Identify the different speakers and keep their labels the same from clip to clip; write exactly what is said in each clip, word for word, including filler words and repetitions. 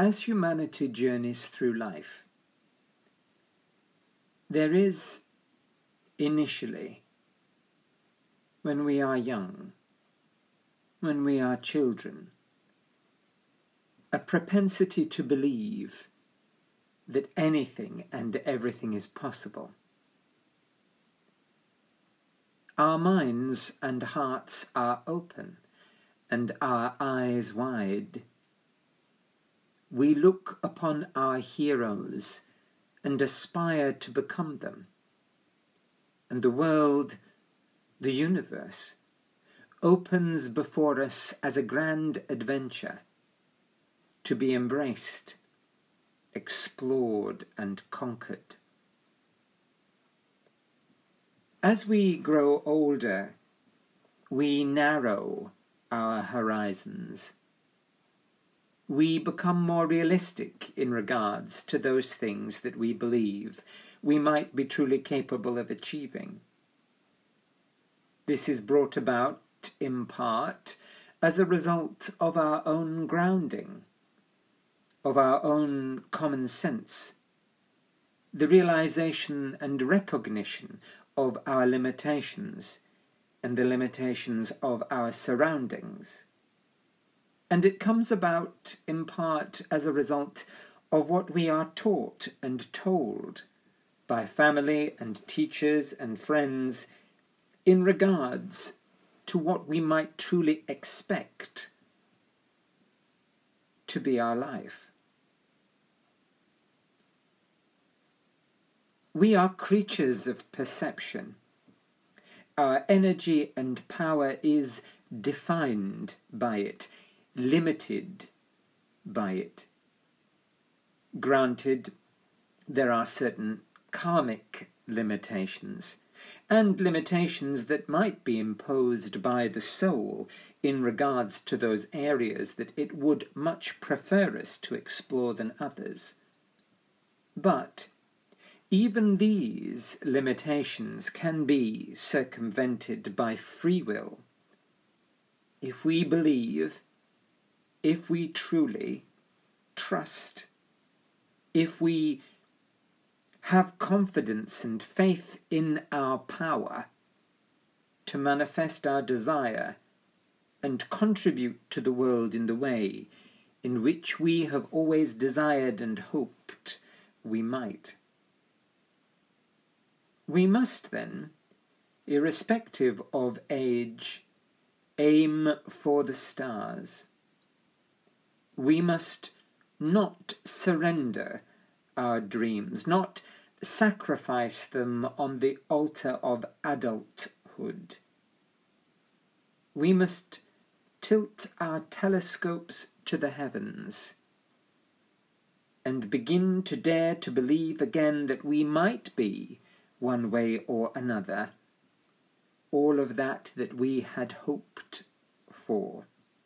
Speaker 1: As humanity journeys through life, there is initially, when we are young, when we are children, a propensity to believe that anything and everything is possible. Our minds and hearts are open and our eyes wide. We look upon our heroes and aspire to become them. And the world, the universe, opens before us as a grand adventure to be embraced, explored, and conquered. As we grow older, we narrow our horizons. We become more realistic in regards to those things that we believe we might be truly capable of achieving. This is brought about, in part, as a result of our own grounding, of our own common sense, the realization and recognition of our limitations and the limitations of our surroundings. And it comes about, in part, as a result of what we are taught and told by family and teachers and friends in regards to what we might truly expect to be our life. We are creatures of perception. Our energy and power is defined by it, limited by it. Granted, there are certain karmic limitations, and limitations that might be imposed by the soul in regards to those areas that it would much prefer us to explore than others. But even these limitations can be circumvented by free will if we believe, if we truly trust, if we have confidence and faith in our power to manifest our desire and contribute to the world in the way in which we have always desired and hoped we might. We must then, irrespective of age, aim for the stars. We must not surrender our dreams, not sacrifice them on the altar of adulthood. We must tilt our telescopes to the heavens and begin to dare to believe again that we might be, one way or another, all of that that we had hoped for.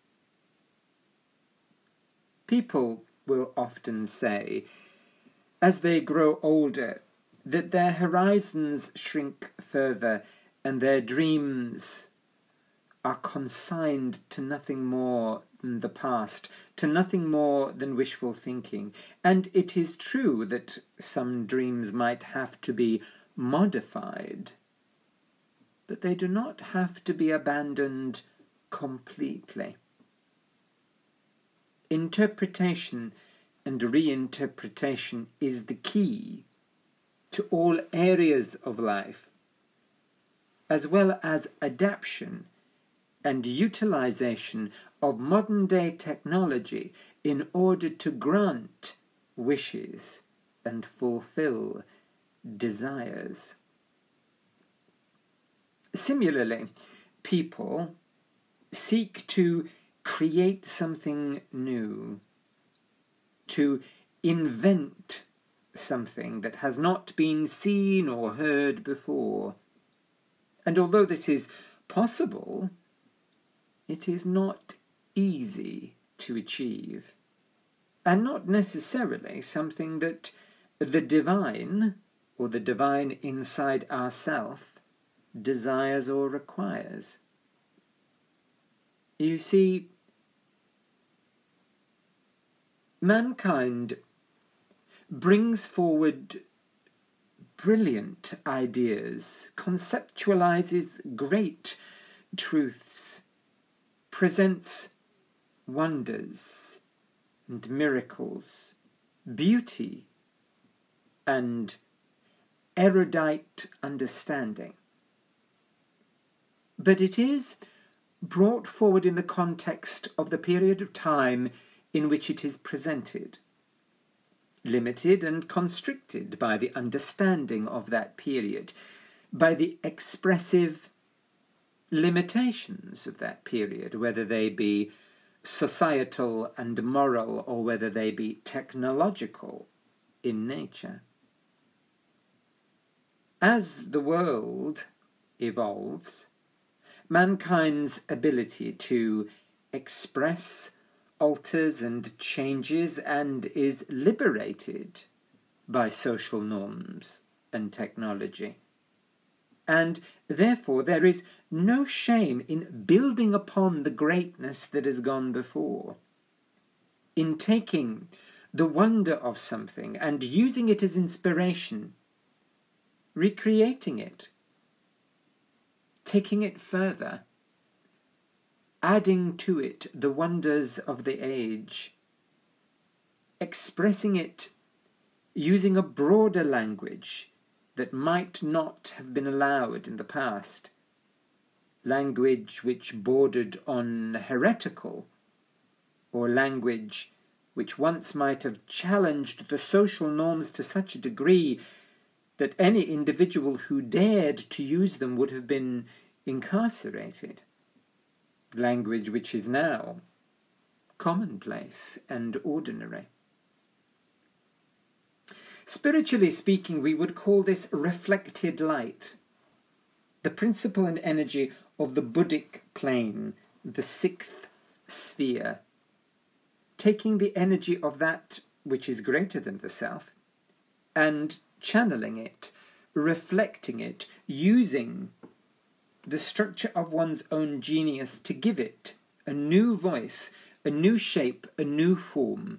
Speaker 1: People will often say, as they grow older, that their horizons shrink further and their dreams are consigned to nothing more than the past, to nothing more than wishful thinking. And it is true that some dreams might have to be modified, but they do not have to be abandoned completely. Interpretation and reinterpretation is the key to all areas of life, as well as adaptation and utilization of modern-day technology in order to grant wishes and fulfill desires. Similarly, people seek to create something new, to invent something that has not been seen or heard before. And although this is possible, it is not easy to achieve, and not necessarily something that the divine, or the divine inside ourself, desires or requires. You see, mankind brings forward brilliant ideas, conceptualizes great truths, presents wonders and miracles, beauty and erudite understanding. But it is brought forward in the context of the period of time in which it is presented, limited and constricted by the understanding of that period, by the expressive limitations of that period, whether they be societal and moral or whether they be technological in nature. As the world evolves, mankind's ability to express alters and changes and is liberated by social norms and technology. And therefore there is no shame in building upon the greatness that has gone before, in taking the wonder of something and using it as inspiration, recreating it, taking it further, adding to it the wonders of the age, expressing it using a broader language that might not have been allowed in the past, language which bordered on heretical, or language which once might have challenged the social norms to such a degree that any individual who dared to use them would have been incarcerated, language which is now commonplace and ordinary. Spiritually speaking, we would call this reflected light, the principle and energy of the Buddhic plane, the sixth sphere, taking the energy of that which is greater than the self and channeling it, reflecting it, using the structure of one's own genius to give it a new voice, a new shape, a new form,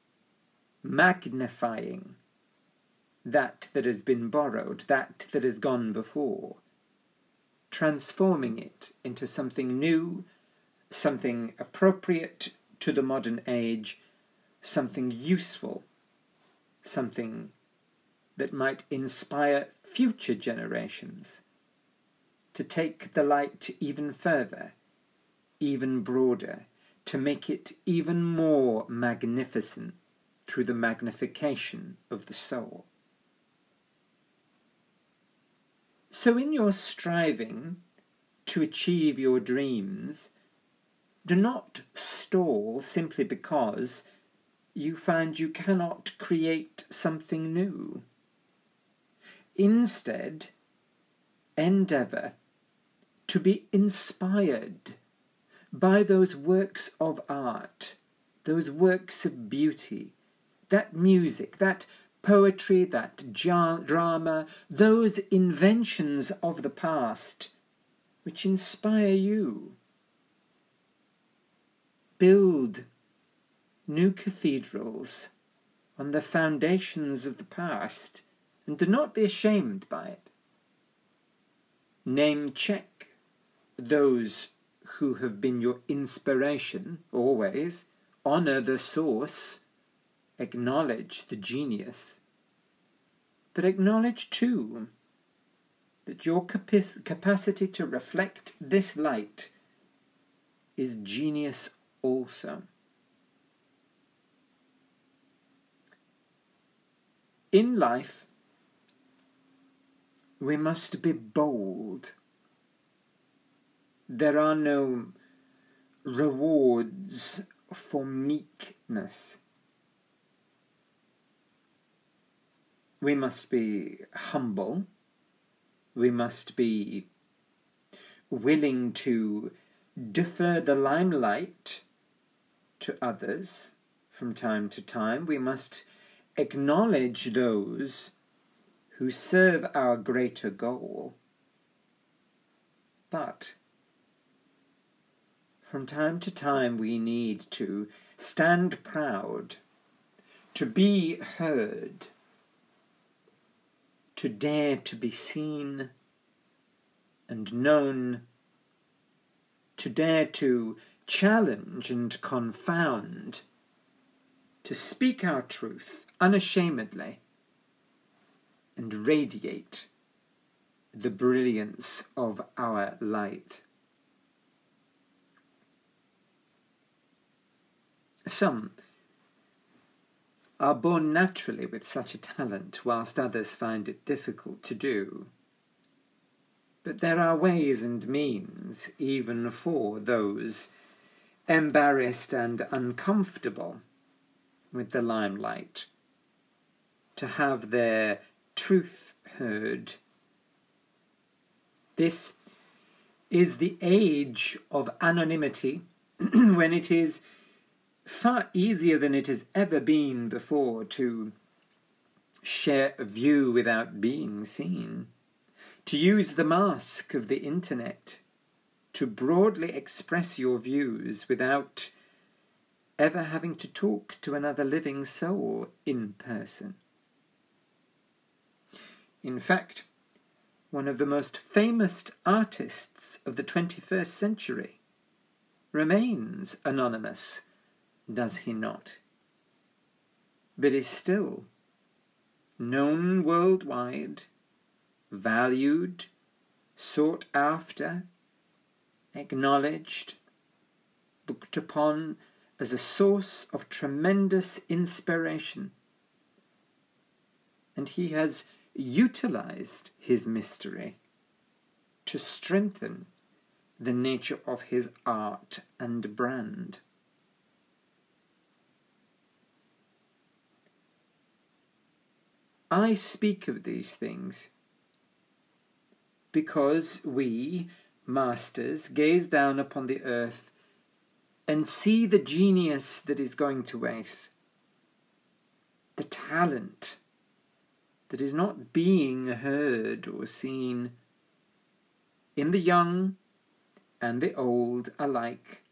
Speaker 1: magnifying that that has been borrowed, that that has gone before, transforming it into something new, something appropriate to the modern age, something useful, something that might inspire future generations to take the light even further, even broader, to make it even more magnificent through the magnification of the soul. So in your striving to achieve your dreams, do not stall simply because you find you cannot create something new. Instead, endeavour to be inspired by those works of art, those works of beauty, that music, that poetry, that ja- drama, those inventions of the past which inspire you. Build new cathedrals on the foundations of the past, and do not be ashamed by it. Name check those who have been your inspiration always. Honour the source. Acknowledge the genius. But acknowledge too that your capac- capacity to reflect this light is genius also. In life, we must be bold. There are no rewards for meekness. We must be humble. We must be willing to defer the limelight to others from time to time. We must acknowledge those who serve our greater goal. But from time to time we need to stand proud to be heard, to dare to be seen and known, to dare to challenge and confound, to speak our truth unashamedly and radiate the brilliance of our light. Some are born naturally with such a talent, whilst others find it difficult to do. But there are ways and means, even for those embarrassed and uncomfortable with the limelight, to have their truth heard. This is the age of anonymity, when it is far easier than it has ever been before to share a view without being seen, to use the mask of the internet to broadly express your views without ever having to talk to another living soul in person. In fact, one of the most famous artists of the twenty-first century remains anonymous, does he not? But is still known worldwide, valued, sought after, acknowledged, looked upon as a source of tremendous inspiration. And he has utilized his mystery to strengthen the nature of his art and brand. I speak of these things because we, masters, gaze down upon the earth and see the genius that is going to waste, the talent that is not being heard or seen in the young and the old alike,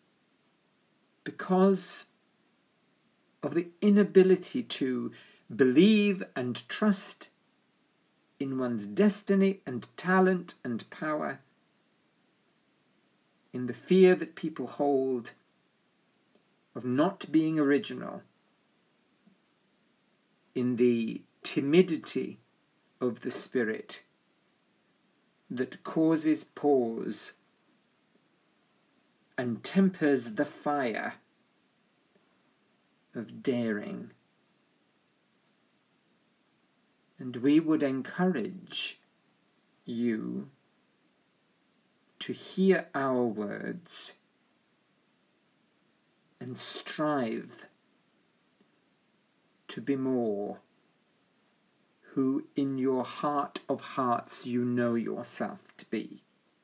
Speaker 1: because of the inability to believe and trust in one's destiny and talent and power, in the fear that people hold of not being original, in the timidity of the spirit that causes pause and tempers the fire of daring. And we would encourage you to hear our words and strive to be more who in your heart of hearts you know yourself to be.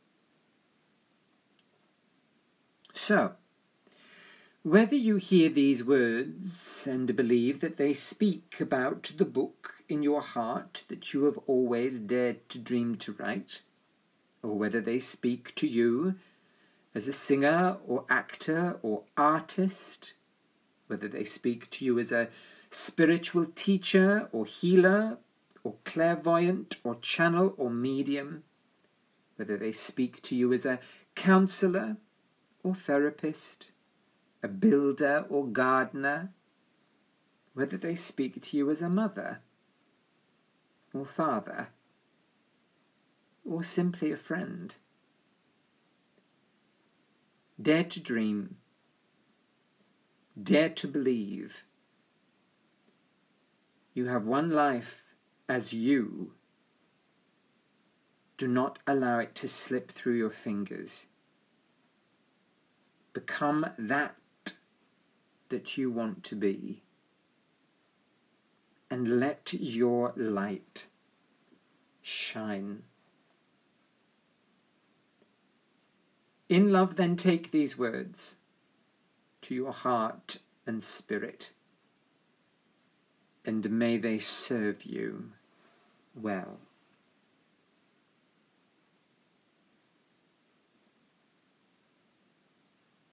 Speaker 1: So, whether you hear these words and believe that they speak about the book in your heart that you have always dared to dream to write, or whether they speak to you as a singer or actor or artist, whether they speak to you as a spiritual teacher or healer or clairvoyant or channel or medium, whether they speak to you as a counselor or therapist, a builder or gardener, whether they speak to you as a mother or father, or simply a friend. Dare to dream. Dare to believe. You have one life as you. Do not allow it to slip through your fingers. Become that that you want to be. And let your light shine. In love, then, take these words to your heart and spirit, and may they serve you well.